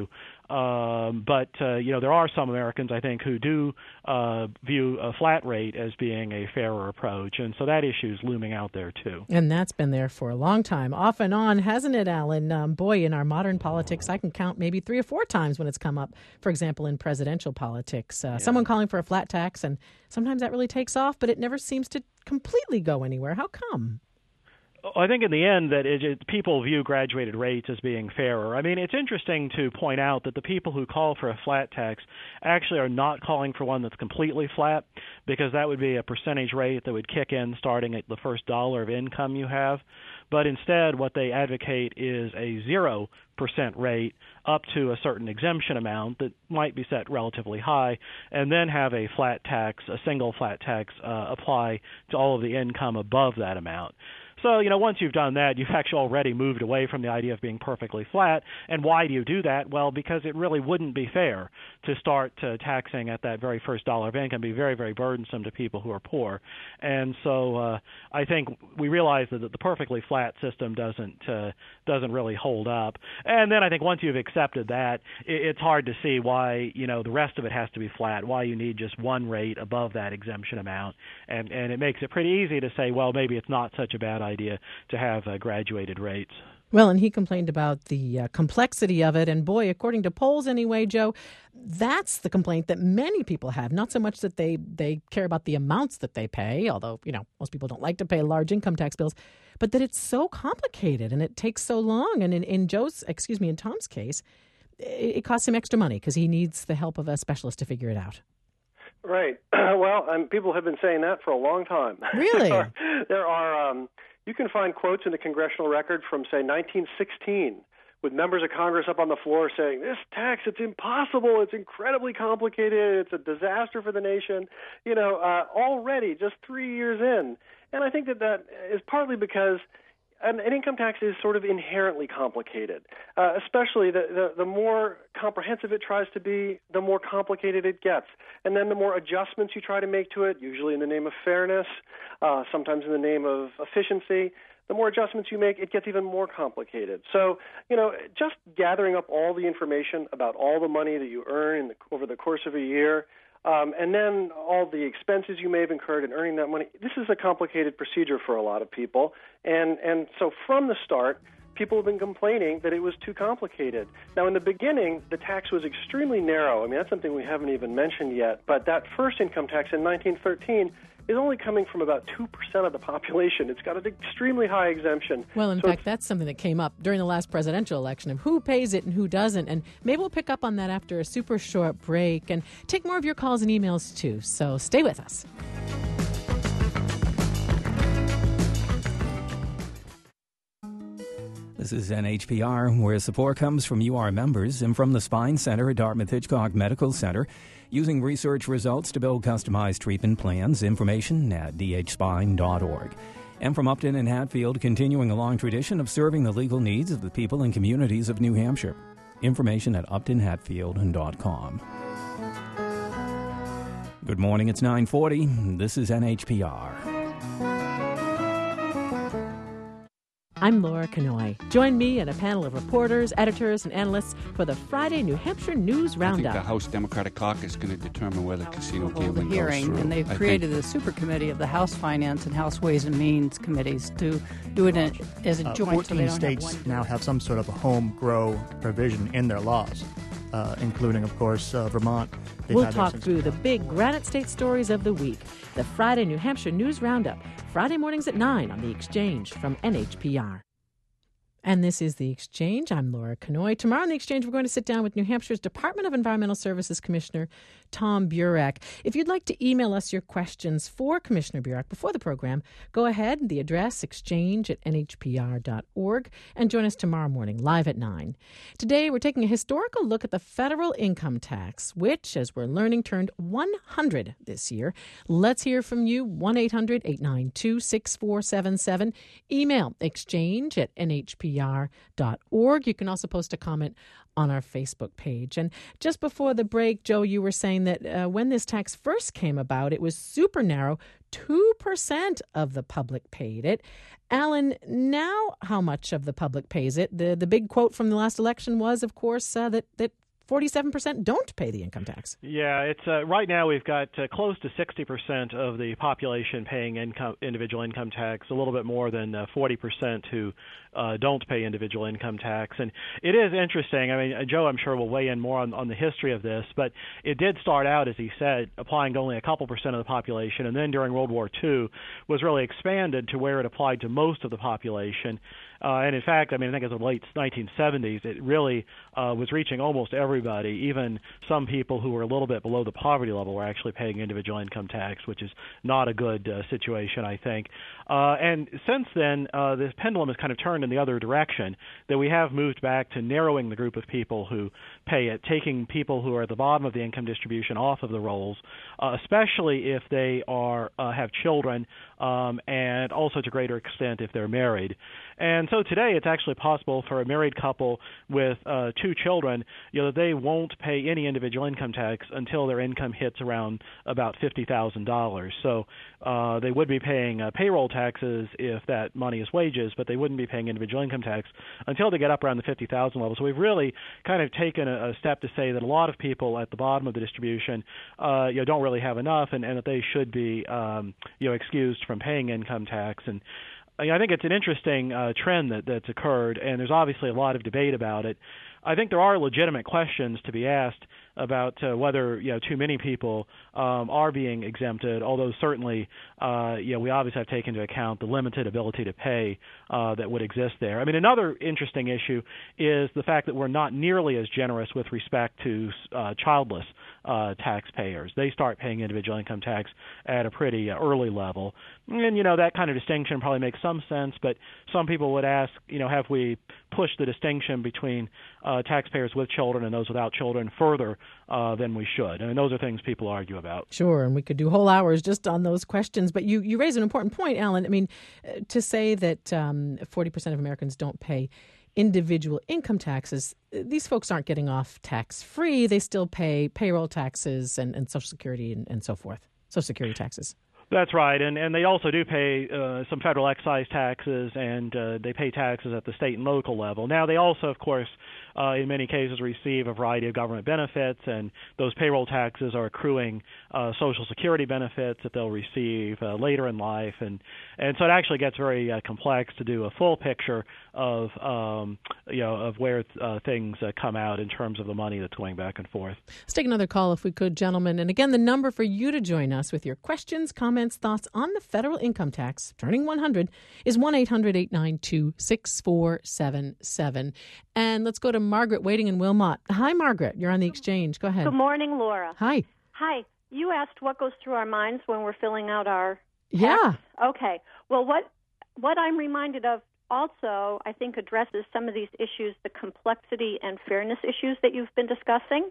Um, but, uh, you know, there are some Americans, I think, who do uh, view a flat rate as being a fairer approach. And so that issue is looming out there, too. And that's been there for a long time, off and on, hasn't it, Alan? Um, boy, in our modern politics, I can count maybe three or four times when it's come up, for example, in presidential politics. Uh, yeah. Someone calling for a flat tax, and sometimes that really takes off, but it never seems to completely go anywhere. How come? I think in the end that it, it, people view graduated rates as being fairer. I mean, it's interesting to point out that the people who call for a flat tax actually are not calling for one that's completely flat, because that would be a percentage rate that would kick in starting at the first dollar of income you have. But instead, what they advocate is a zero percent rate up to a certain exemption amount that might be set relatively high, and then have a flat tax, a single flat tax, uh, apply to all of the income above that amount. So, you know, once you've done that, you've actually already moved away from the idea of being perfectly flat. And why do you do that? Well, because it really wouldn't be fair to start uh, taxing at that very first dollar of income. It'd be very, very burdensome to people who are poor. And so uh, I think we realize that the perfectly flat system doesn't uh, doesn't really hold up. And then I think once you've accepted that, it's hard to see why, you know, the rest of it has to be flat, why you need just one rate above that exemption amount. And, and it makes it pretty easy to say, well, maybe it's not such a bad idea idea to have uh, graduated rates. Well, and he complained about the uh, complexity of it. And boy, according to polls anyway, Joe, that's the complaint that many people have. Not so much that they, they care about the amounts that they pay, although, you know, most people don't like to pay large income tax bills, but that it's so complicated and it takes so long. And in, in Joe's, excuse me, in Tom's case, it, it costs him extra money because he needs the help of a specialist to figure it out. Right. Well, um, people have been saying that for a long time. Really? there are, there are um, you can find quotes in the congressional record from, say, nineteen sixteen, with members of Congress up on the floor saying, this tax, it's impossible, it's incredibly complicated, it's a disaster for the nation, you know, uh, already just three years in. And I think that that is partly because An, an income tax is sort of inherently complicated, uh, especially the, the, the more comprehensive it tries to be, the more complicated it gets. And then the more adjustments you try to make to it, usually in the name of fairness, uh, sometimes in the name of efficiency, the more adjustments you make, it gets even more complicated. So, you know, just gathering up all the information about all the money that you earn in the, over the course of a year, Um, and then all the expenses you may have incurred in earning that money. This is a complicated procedure for a lot of people. And, and so from the start, people have been complaining that it was too complicated. Now, in the beginning, the tax was extremely narrow. I mean, that's something we haven't even mentioned yet. But that first income tax in nineteen thirteen is only coming from about two percent of the population. It's got an extremely high exemption. Well, in so fact, that's something that came up during the last presidential election of who pays it and who doesn't. And maybe we'll pick up on that after a super short break and take more of your calls and emails, too. So stay with us. This is N H P R, where support comes from you, our members, and from the Spine Center at Dartmouth-Hitchcock Medical Center, using research results to build customized treatment plans. Information at d h spine dot org. And from Upton and Hatfield, continuing a long tradition of serving the legal needs of the people and communities of New Hampshire. Information at upton hatfield dot com. Good morning, it's nine forty. This is N H P R. I'm Laura Kanoy. Join me and a panel of reporters, editors, and analysts for the Friday New Hampshire News Roundup. I think the House Democratic Caucus is going to determine whether casino gambling the hearing, goes through. And they've I created think. a super committee of the House Finance and House Ways and Means committees to do it in, as a uh, joint. fourteen so they don't states have one now have some sort of a home grow provision in their laws, uh, including, of course, uh, Vermont. They've We'll had talk theirs through since the big Granite State stories of the week. The Friday New Hampshire News Roundup, Friday mornings at nine on The Exchange from N H P R. And this is The Exchange. I'm Laura Kanoy. Tomorrow on The Exchange, we're going to sit down with New Hampshire's Department of Environmental Services Commissioner Tom Burek. If you'd like to email us your questions for Commissioner Burek before the program, go ahead. The address, exchange at n h p r dot org, and join us tomorrow morning, live at nine. Today, we're taking a historical look at the federal income tax, which, as we're learning, turned one hundred this year. Let's hear from you, one eight hundred eight nine two six four seven seven. Email exchange at n h p r dot org. You can also post a comment on our Facebook page. And just before the break, Joe, you were saying that uh, when this tax first came about, it was super narrow. two percent of the public paid it. Alan, now how much of the public pays it? The the big quote from the last election was, of course, uh, that, that forty-seven percent don't pay the income tax. Yeah, it's uh, right now we've got uh, close to sixty percent of the population paying income, individual income tax, a little bit more than uh, forty percent who uh, don't pay individual income tax. And it is interesting. I mean, Joe, I'm sure will weigh in more on, on the history of this, but it did start out, as he said, applying to only a couple percent of the population, and then during World War Two was really expanded to where it applied to most of the population. Uh, and in fact, I mean, I think as of the late nineteen seventies, it really uh, was reaching almost everybody. Even some people who were a little bit below the poverty level were actually paying individual income tax, which is not a good uh, situation, I think. Uh, and since then, uh, this pendulum has kind of turned in the other direction, that we have moved back to narrowing the group of people who pay it, taking people who are at the bottom of the income distribution off of the rolls, uh, especially if they are uh, have children, um, and also to a greater extent if they're married. And so today it's actually possible for a married couple with uh, two children, you know, they won't pay any individual income tax until their income hits around about fifty thousand dollars. So uh, they would be paying uh, payroll taxes if that money is wages, but they wouldn't be paying individual income tax until they get up around the fifty thousand level. So we've really kind of taken a, a step to say that a lot of people at the bottom of the distribution, uh, you know, don't really have enough, and, and that they should be, um, you know, excused from paying income tax. And I think it's an interesting uh, trend that, that's occurred, and there's obviously a lot of debate about it. I think there are legitimate questions to be asked about uh, whether, you know, too many people um, are being exempted, although certainly, uh, you know, we obviously have taken into account the limited ability to pay uh, that would exist there. I mean, another interesting issue is the fact that we're not nearly as generous with respect to uh, childless uh, taxpayers. They start paying individual income tax at a pretty uh, early level. And, you know, that kind of distinction probably makes some sense, but some people would ask, you know, have we pushed the distinction between uh, taxpayers with children and those without children further uh, than we should? I mean, those are things people argue about. Sure, and we could do whole hours just on those questions. But you, you raise an important point, Alan. I mean, uh, to say that um, forty percent of Americans don't pay individual income taxes, these folks aren't getting off tax-free. They still pay payroll taxes and, and Social Security and, and so forth, Social Security taxes. That's right, and and they also do pay uh, some federal excise taxes, and uh, they pay taxes at the state and local level. Now, they also, of course, uh, in many cases receive a variety of government benefits, and those payroll taxes are accruing uh, Social Security benefits that they'll receive uh, later in life, and and so it actually gets very uh, complex to do a full picture of um, you know of where uh, things uh, come out in terms of the money that's going back and forth. Let's take another call if we could, gentlemen. And again, the number for you to join us with your questions, comments, thoughts on the federal income tax turning one hundred is one eight hundred eight nine two six four seven seven. And let's go to Margaret waiting in Wilmot. Hi, Margaret. You're on the exchange. Go ahead. Good morning, Laura. Hi. Hi. You asked what goes through our minds when we're filling out our tax. Yeah. Okay. Well, what what I'm reminded of also, I think, addresses some of these issues, the complexity and fairness issues that you've been discussing.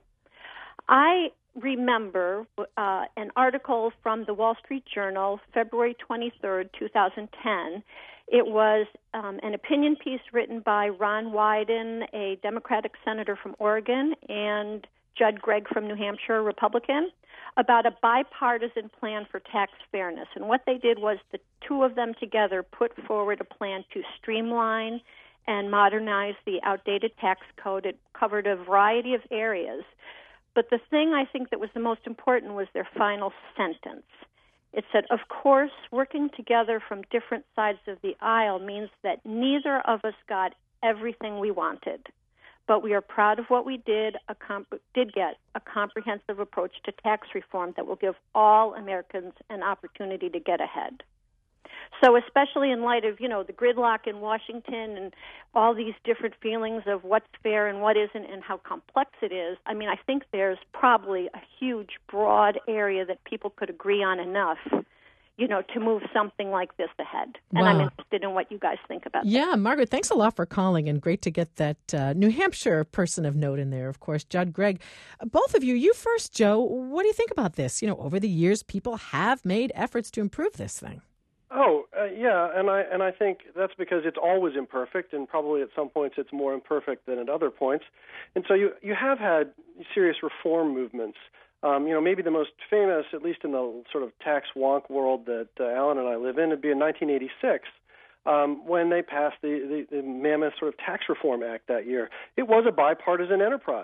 I remember uh, an article from the Wall Street Journal, February twenty-third, twenty ten. It was um, an opinion piece written by Ron Wyden, a Democratic senator from Oregon, and Judd Gregg from New Hampshire, a Republican, about a bipartisan plan for tax fairness. And what they did was the two of them together put forward a plan to streamline and modernize the outdated tax code. It covered a variety of areas. But the thing I think that was the most important was their final sentence. It said, of course, working together from different sides of the aisle means that neither of us got everything we wanted. But we are proud of what we did, a comp- did get, a comprehensive approach to tax reform that will give all Americans an opportunity to get ahead. So especially in light of, you know, the gridlock in Washington and all these different feelings of what's fair and what isn't and how complex it is, I mean, I think there's probably a huge, broad area that people could agree on enough, you know, to move something like this ahead. And Wow. I'm interested in what you guys think about that. Yeah, Margaret, thanks a lot for calling, and great to get that uh, New Hampshire person of note in there, of course, Judd Gregg. Uh, both of you, you first, Joe, what do you think about this? You know, over the years, people have made efforts to improve this thing. Oh, uh, yeah, and I and I think that's because it's always imperfect, and probably at some points it's more imperfect than at other points. And so you you have had serious reform movements. Um, you know, maybe the most famous, at least in the sort of tax wonk world that uh, Alan and I live in, would be in nineteen eighty-six. Um, when they passed the, the, the mammoth sort of Tax Reform Act that year. It was a bipartisan enterprise.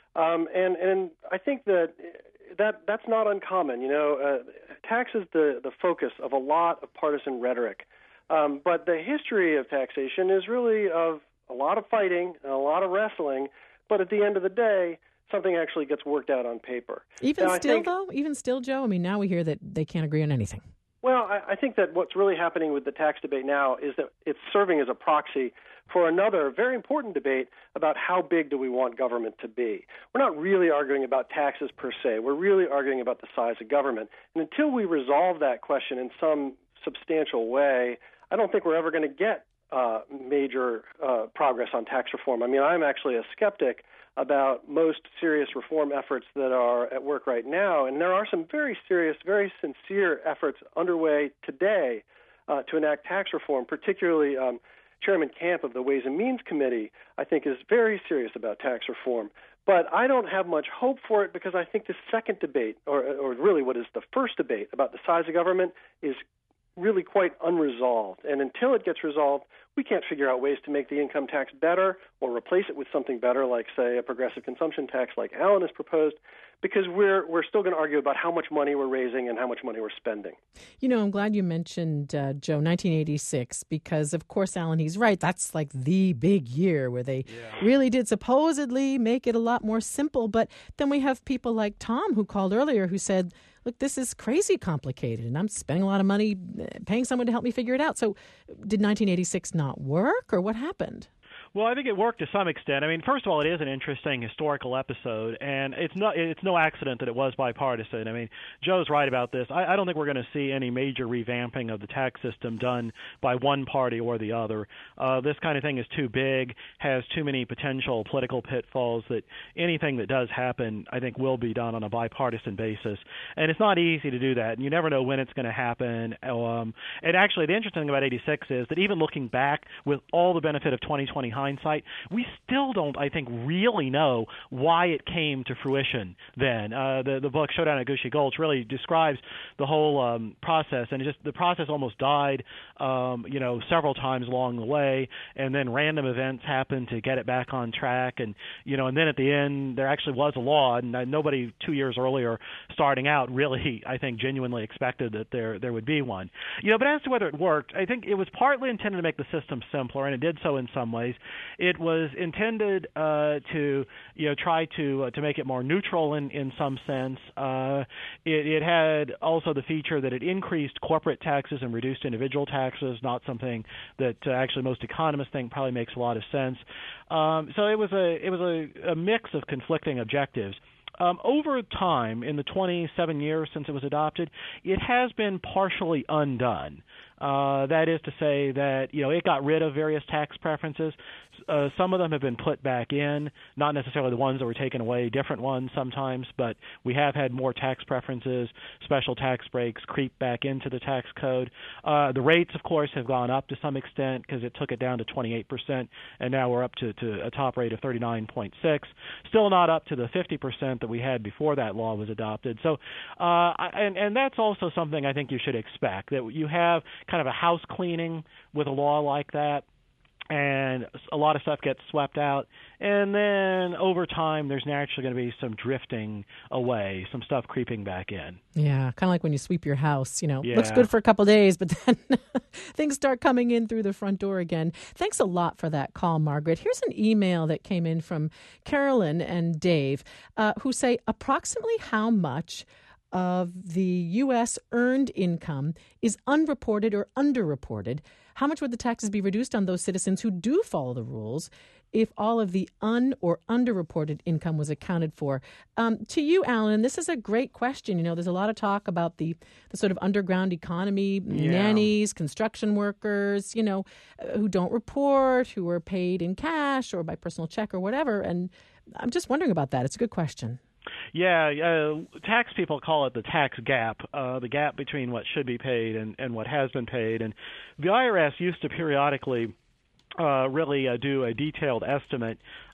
Um, and, and I think that, that that's not uncommon. You know, uh, tax is the, the focus of a lot of partisan rhetoric. Um, but the history of taxation is really of a lot of fighting and a lot of wrestling. But at the end of the day, something actually gets worked out on paper. Even now, still, think, though? Even still, Joe? I mean, now we hear that they can't agree on anything. Well, I, I think that what's really happening with the tax debate now is that it's serving as a proxy for another very important debate about how big do we want government to be. We're not really arguing about taxes per se. We're really arguing about the size of government. And until we resolve that question in some substantial way, I don't think we're ever going to get uh, major uh, progress on tax reform. I mean, I'm actually a skeptic about most serious reform efforts that are at work right now. And there are some very serious, very sincere efforts underway today uh, to enact tax reform, particularly um, Chairman Camp of the Ways and Means Committee, I think, is very serious about tax reform. But I don't have much hope for it because I think the second debate, or, or really what is the first debate about the size of government, is really quite unresolved. And until it gets resolved, we can't figure out ways to make the income tax better or replace it with something better, like, say, a progressive consumption tax like Alan has proposed, because we're we're still going to argue about how much money we're raising and how much money we're spending. You know, I'm glad you mentioned, uh, Joe, nineteen eighty-six, because, of course, Alan, he's right. That's like the big year where they yeah. really did supposedly make it a lot more simple. But then we have people like Tom, who called earlier, who said, look, this is crazy complicated, and I'm spending a lot of money paying someone to help me figure it out. So did nineteen eighty-six not work, or what happened? Well, I think it worked to some extent. I mean, first of all, it is an interesting historical episode, and it's no it's no accident that it was bipartisan. I mean, Joe's right about this. I, I don't think we're going to see any major revamping of the tax system done by one party or the other. Uh, this kind of thing is too big, has too many potential political pitfalls that anything that does happen, I think, will be done on a bipartisan basis. And it's not easy to do that, and you never know when it's going to happen. Um, and actually, the interesting thing about eighty-six is that even looking back with all the benefit of twenty twenty hindsight, we still don't, I think, really know why it came to fruition then. Uh, the, the book Showdown at Goosey Gulch really describes the whole um, process, and it just the process almost died, um, you know, several times along the way, and then random events happened to get it back on track, and, you know, and then at the end, there actually was a law, and uh, nobody two years earlier starting out really, I think, genuinely expected that there, there would be one. You know, but as to whether it worked, I think it was partly intended to make the system simpler, and it did so in some ways. It was intended uh, to, you know, try to uh, to make it more neutral in, in some sense. Uh, it, it had also the feature that it increased corporate taxes and reduced individual taxes, not something that uh, actually most economists think probably makes a lot of sense. Um, so it was a it was a, a mix of conflicting objectives. Um, over time, in the twenty-seven years since it was adopted, it has been partially undone. Uh, that is to say that, you know, it got rid of various tax preferences. Uh, some of them have been put back in, not necessarily the ones that were taken away, different ones sometimes, but we have had more tax preferences, special tax breaks creep back into the tax code. Uh, the rates, of course, have gone up to some extent because it took it down to twenty-eight percent, and now we're up to, to a top rate of thirty-nine point six. Still not up to the fifty percent that we had before that law was adopted. So, uh, and, and that's also something I think you should expect, that you have kind of a house cleaning with a law like that, and a lot of stuff gets swept out, and then over time there's naturally going to be some drifting away, some stuff creeping back in. Yeah, kind of like when you sweep your house, you know, yeah. looks good for a couple of days, but then things start coming in through the front door again. Thanks a lot for that call, Margaret. Here's an email that came in from Carolyn and Dave, uh, who say approximately how much of the U S earned income is unreported or underreported? How much would the taxes be reduced on those citizens who do follow the rules if all of the un- or underreported income was accounted for? Um, to you, Alan, this is a great question. You know, there's a lot of talk about the, the sort of underground economy, yeah. nannies, construction workers, you know, uh, who don't report, who are paid in cash or by personal check or whatever. And I'm just wondering about that. It's a good question. Yeah, uh, tax people call it the tax gap, uh, the gap between what should be paid and, and what has been paid. And the I R S used to periodically uh, really uh, do a detailed estimate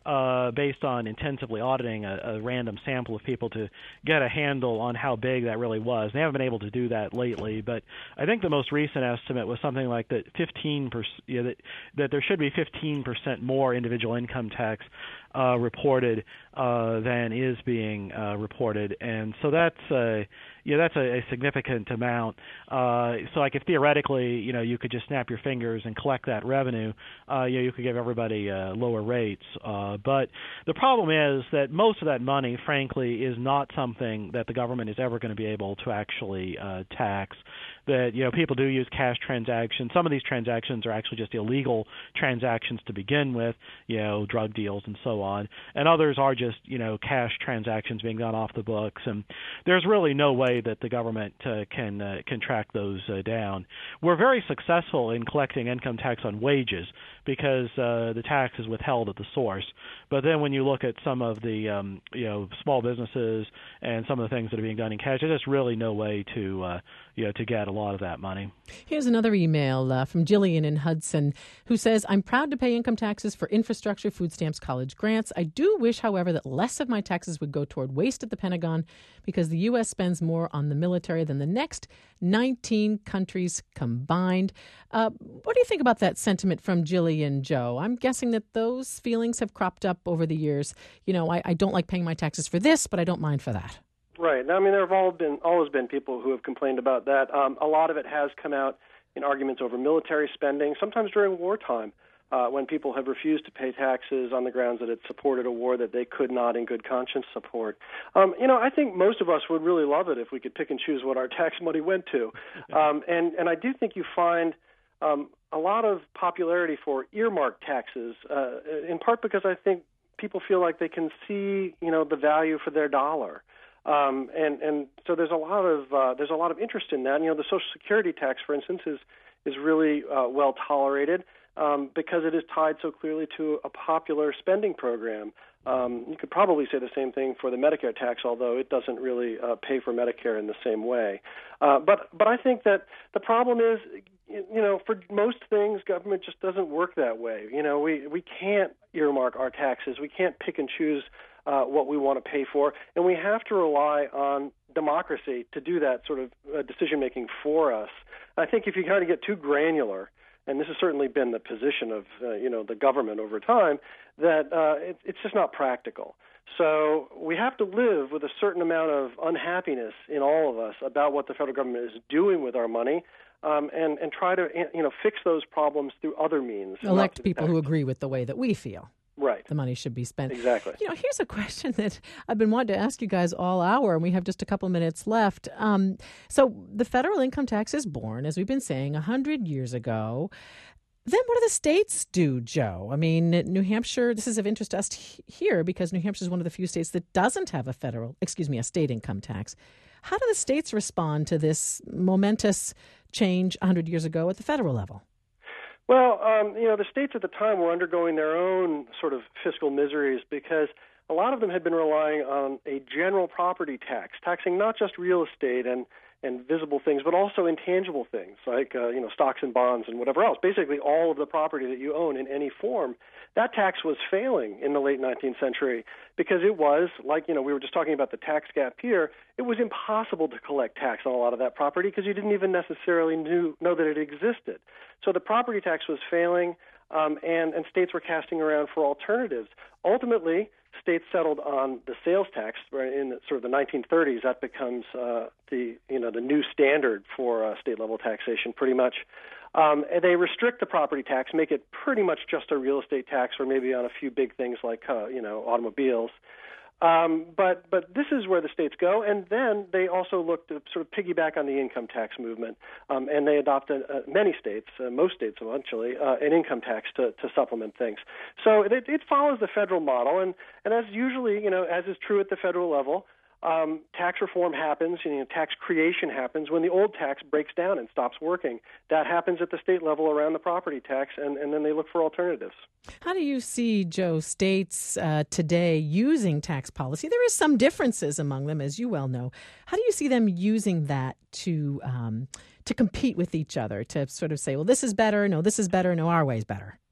uh, based on intensively auditing a, a random sample of people to get a handle on how big that really was. They haven't been able to do that lately, but I think the most recent estimate was something like that fifteen percent, you know, that, that there should be fifteen percent more individual income tax uh, reported uh, than is being uh, reported, and so that's a yeah, that's a, a significant amount. Uh, so, like, if theoretically, you know, you could just snap your fingers and collect that revenue, uh, you know, you could give everybody uh, lower rates. Uh, but the problem is that most of that money, frankly, is not something that the government is ever going to be able to actually uh, tax. That, you know, people do use cash transactions. Some of these transactions are actually just illegal transactions to begin with, you know, drug deals and so on. And others are just, you know, cash transactions being done off the books. And there's really no way that the government uh, can uh, can track those uh, down. We're very successful in collecting income tax on wages because uh, the tax is withheld at the source. But then when you look at some of the um, you know small businesses and some of the things that are being done in cash, there's just really no way to uh, you know to get a lot of that money. Here's another email uh, from Jillian in Hudson, who says, "I'm proud to pay income taxes for infrastructure, food stamps, college grants. I do wish, however, that less of my taxes would go toward waste at the Pentagon because the U S spends more on the military than the next nineteen countries combined." Uh, what do you think about that sentiment from Jillian, Joe? I'm guessing that those feelings have cropped up over the years. You know, I, I don't like paying my taxes for this, but I don't mind for that. Right. I mean, there have all been, always been people who have complained about that. Um, a lot of it has come out in arguments over military spending, sometimes during wartime, uh, when people have refused to pay taxes on the grounds that it supported a war that they could not in good conscience support. Um, you know, I think most of us would really love it if we could pick and choose what our tax money went to. Um, and, and I do think you find um, a lot of popularity for earmark taxes, uh, in part because I think people feel like they can see, you know, the value for their dollar. Um, and, and so there's a lot of uh, there's a lot of interest in that. You know, the Social Security tax, for instance, is is really uh, well tolerated um, because it is tied so clearly to a popular spending program. Um, you could probably say the same thing for the Medicare tax, although it doesn't really uh, pay for Medicare in the same way. Uh, but but I think that the problem is, you know, for most things, government just doesn't work that way. You know, we we can't earmark our taxes. We can't pick and choose Uh, what we want to pay for, and we have to rely on democracy to do that sort of uh, decision-making for us. I think if you kind of get too granular, and this has certainly been the position of uh, you know the government over time, that uh, it, it's just not practical. So we have to live with a certain amount of unhappiness in all of us about what the federal government is doing with our money, um, and, and try to you know fix those problems through other means. Elect people who agree with the way that we feel. Right. The money should be spent. Exactly. You know, here's a question that I've been wanting to ask you guys all hour, and we have just a couple minutes left. Um, so the federal income tax is born, as we've been saying, one hundred years ago. Then what do the states do, Joe? I mean, New Hampshire, this is of interest to us here because New Hampshire is one of the few states that doesn't have a federal, excuse me, a state income tax. How do the states respond to this momentous change one hundred years ago at the federal level? Well, um, you know, the states at the time were undergoing their own sort of fiscal miseries because a lot of them had been relying on a general property tax, taxing not just real estate and, and visible things, but also intangible things like, uh, you know, stocks and bonds and whatever else, basically all of the property that you own in any form. That tax was failing in the late nineteenth century because it was, like, you know, we were just talking about the tax gap here, it was impossible to collect tax on a lot of that property because you didn't even necessarily knew, know that it existed. So the property tax was failing, um, and, and states were casting around for alternatives. Ultimately, states settled on the sales tax in sort of the nineteen thirties. That becomes uh, the you know the new standard for uh, state level taxation, pretty much. Um, and they restrict the property tax, make it pretty much just a real estate tax, or maybe on a few big things like uh, you know automobiles. Um, but but this is where the states go, and then they also look to sort of piggyback on the income tax movement, um, and they adopt uh, many states, uh, most states eventually, uh, an income tax to, to supplement things. So it, it follows the federal model, and, and as usually, you know, as is true at the federal level, um, tax reform happens, you know, tax creation happens when the old tax breaks down and stops working. That happens at the state level around the property tax, and, and then they look for alternatives. How do you see, Joe, states uh, today using tax policy? There is some differences among them, as you well know. How do you see them using that to um, to compete with each other, to sort of say, well, this is better, no, this is better, no, our way is better?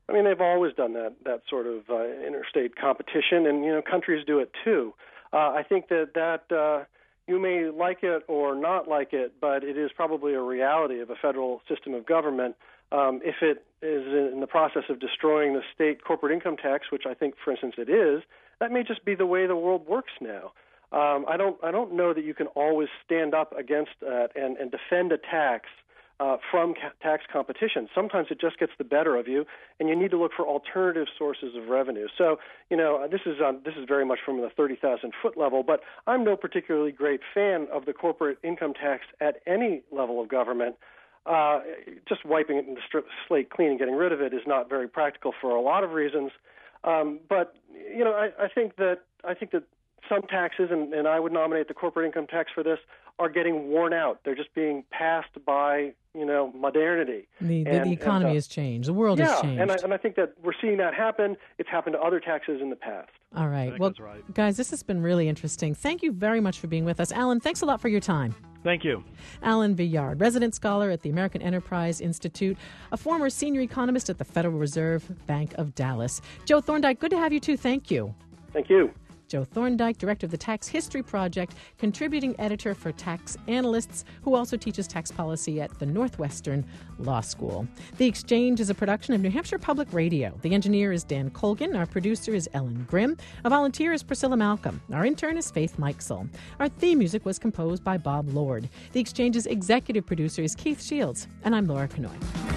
I mean, they've always done that that sort of uh, interstate competition, and you know, countries do it too. Uh, I think that that uh, you may like it or not like it, but it is probably a reality of a federal system of government. Um, if it is in the process of destroying the state corporate income tax, which I think, for instance, it is, that may just be the way the world works now. Um, I don't I don't know that you can always stand up against that and, and defend a tax Uh, from ca- tax competition. Sometimes it just gets the better of you, and you need to look for alternative sources of revenue. So, you know, this is um, this is very much from the thirty thousand foot level, but I'm no particularly great fan of the corporate income tax at any level of government. Uh, just wiping it in the strip, slate clean and getting rid of it is not very practical for a lot of reasons. Um, but, you know, I, I think that I think that some taxes, and, and I would nominate the corporate income tax for this, are getting worn out. They're just being passed by, you know, modernity. The, the, and, the economy and, uh, has changed. The world yeah, has changed. and I, and I think that we're seeing that happen. It's happened to other taxes in the past. All right. Well, right. guys, this has been really interesting. Thank you very much for being with us. Alan, thanks a lot for your time. Thank you. Alan Villard, resident scholar at the American Enterprise Institute, a former senior economist at the Federal Reserve Bank of Dallas. Joe Thorndike, good to have you too. Thank you. Thank you. Joe Thorndike, director of the Tax History Project, contributing editor for Tax Analysts, who also teaches tax policy at the Northwestern Law School. The Exchange is a production of New Hampshire Public Radio. The engineer is Dan Colgan. Our producer is Ellen Grimm. A volunteer is Priscilla Malcolm. Our intern is Faith Mikesell. Our theme music was composed by Bob Lord. The Exchange's executive producer is Keith Shields. And I'm Laura Kanoy.